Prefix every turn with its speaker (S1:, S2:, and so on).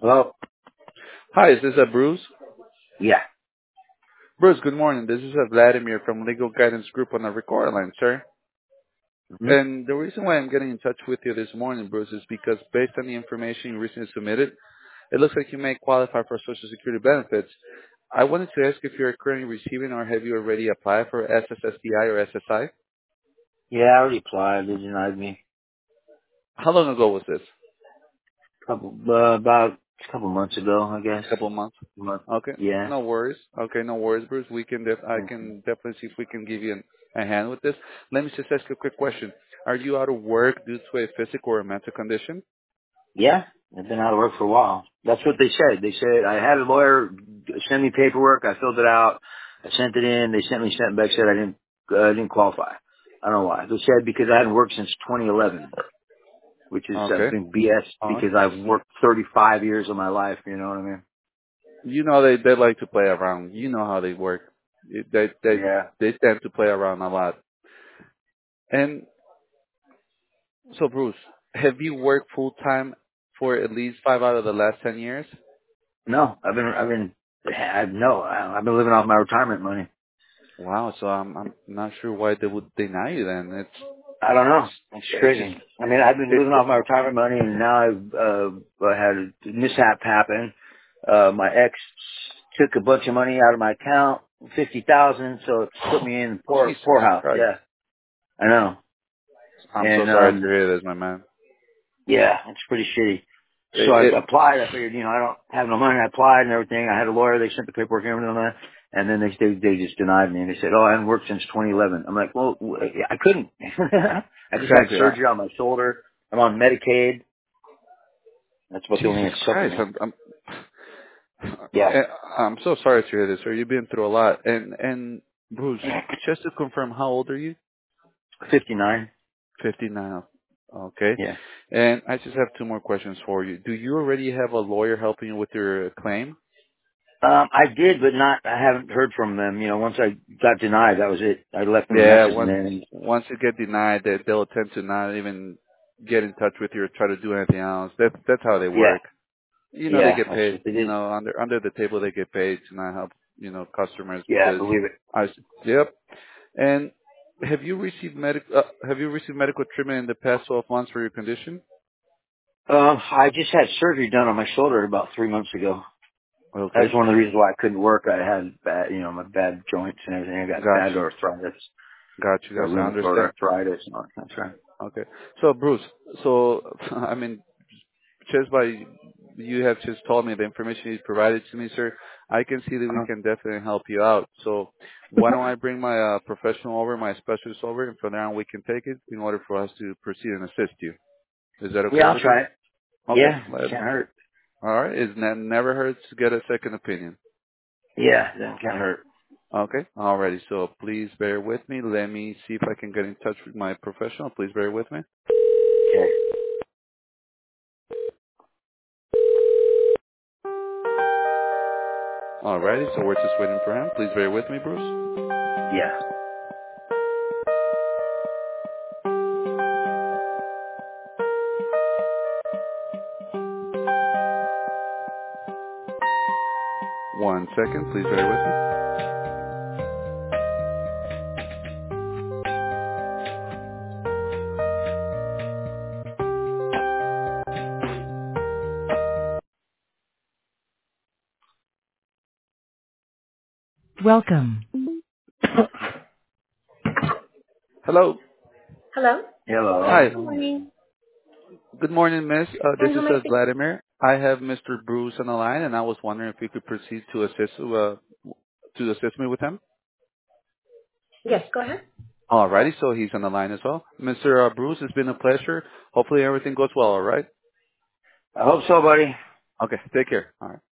S1: Well,
S2: Hi, is this Bruce?
S1: yeah.
S2: Bruce, good morning. This is Vladimir from Legal Guidance Group on the record line, sir.
S1: Hmm.
S2: And the reason why I'm getting in touch with you this morning, Bruce, is because based on the information you recently submitted, it looks like you may qualify for Social Security benefits. I wanted to ask if you're currently receiving or have you already applied for SSSDI or SSI?
S1: Yeah, I already applied. They denied me.
S2: How long ago was this?
S1: About a couple months ago, I guess.
S2: A couple of months.
S1: Month.
S2: Okay,
S1: Yeah.
S2: no worries. Okay, no worries, Bruce. I can definitely see if we can give you a hand with this. Let me just ask you a quick question. Are you out of work due to a physical or mental condition?
S1: Yeah. I've been out of work for a while. That's what they said. They said I had a lawyer send me paperwork. I filled it out. I sent it in. They sent me something back said I didn't qualify. I don't know why. They said because I hadn't worked since 2011, which is I
S2: Okay.
S1: think BS
S2: All right.
S1: because I've worked 35 years of my life. You know what I mean?
S2: You know they like to play around. You know how they work.
S1: Yeah.
S2: They tend to play around a lot. And so, Bruce, have you worked full time for at least 5 out of the last 10 years?
S1: No, I've been living off my retirement money.
S2: Wow. So I'm not sure why they would deny you then.
S1: I don't know. It's
S2: It's just
S1: crazy. I mean, I've been
S2: it,
S1: living off my retirement money, and now I had a mishap happen. My ex took a bunch of money out of my account, 50,000, so it put me in
S2: Jesus
S1: poorhouse.
S2: Christ.
S1: Yeah, I know.
S2: I'm so
S1: And
S2: sorry to hear this, my man.
S1: yeah, it's pretty shitty. So I
S2: It,
S1: applied. I figured, I don't have no money. I applied and everything. I had a lawyer. They sent the paperwork and everything on that. And then they just denied me. And they said, oh, I haven't worked since 2011. I'm like, well, I couldn't. I just had
S2: exactly.
S1: surgery on my shoulder. I'm on Medicaid. That's about the only thing
S2: Jesus
S1: that's stopping
S2: Christ.
S1: me.
S2: I'm
S1: Yeah.
S2: eh, I'm so sorry to hear this, sir. You've been through a lot. And Bruce, just to confirm, how old are you?
S1: 59.
S2: 59. Okay.
S1: Yeah.
S2: And I just have two more questions for you. Do you already have a lawyer helping you with your claim?
S1: I did, but I haven't heard from them. Once I got denied, that was it. I left them a
S2: Yeah.
S1: message and then,
S2: Once you get denied, they'll tend to not even get in touch with you or try to do anything else. That's how they
S1: yeah.
S2: work. They
S1: Yeah,
S2: get
S1: that's
S2: paid.
S1: what they did.
S2: Under the table they get paid to not help customers
S1: Yeah,
S2: because
S1: believe it.
S2: I. Yep. And have you received medical treatment in the past 12 months for your condition?
S1: I just had surgery done on my shoulder about 3 months ago. That
S2: Okay.
S1: was one of the reasons why I couldn't work. I had bad, my bad joints and everything. I got bad
S2: Gotcha.
S1: arthritis,
S2: Gotcha. I
S1: rheumatoid
S2: understand.
S1: arthritis and all that. That's right.
S2: Okay. So Bruce, I mean, just by you have just told me the information you provided to me, sir, I can see that we can definitely help you out. So why don't I bring my professional over, my specialist over, and from there on we can take it in order for us to proceed and assist you. Is that okay
S1: Yeah, I'll
S2: with you?
S1: try it.
S2: Okay.
S1: Yeah, can't hurt.
S2: All right. Never hurts to get a second opinion.
S1: Yeah, that can't hurt.
S2: Okay. Alrighty. So please bear with me. Let me see if I can get in touch with my professional. Please bear with me.
S1: Okay.
S2: Alrighty. So we're just waiting for him. Please bear with me, Bruce.
S1: Yeah.
S2: One second. Please bear with me.
S3: Welcome.
S2: Hello.
S3: Hello.
S1: Hello.
S2: Hi.
S3: Good morning.
S2: Good morning, Miss. This
S3: And who
S2: is
S3: am I speaking?
S2: Vladimir. I have Mr. Bruce on the line, and I was wondering if you could proceed to assist me with him.
S3: Yes, go ahead.
S2: Alrighty. So he's on the line as well. Mr. Bruce, it's been a pleasure. Hopefully everything goes well. All right.
S1: I hope so, buddy.
S2: Okay. Take care. All right.